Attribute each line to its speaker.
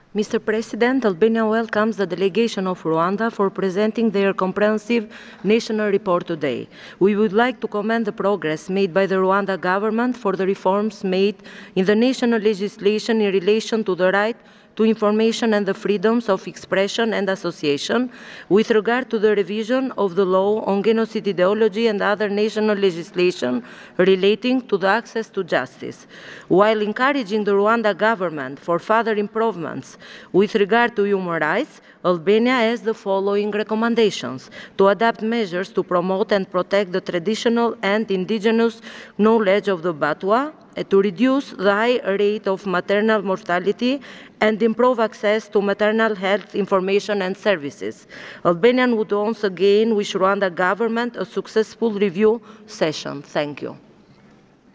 Speaker 1: Mr. President, Albania welcomes the delegation of Rwanda for presenting their comprehensive national report today. We would like to commend the progress made by the Rwanda government for the reforms made in the national legislation in relation to the right to information and the freedoms of expression and association with regard to the revision of the law on genocide ideology and other national legislation relating to the access to justice, while encouraging the Rwanda government for further improvements with regard to human rights. Albania has the following recommendations: to adopt measures to promote and protect the traditional and indigenous knowledge of the Batwa, to reduce the high rate of maternal mortality and improve access to maternal health information and services. Albania would once again wish Rwanda government a successful review session. Thank you.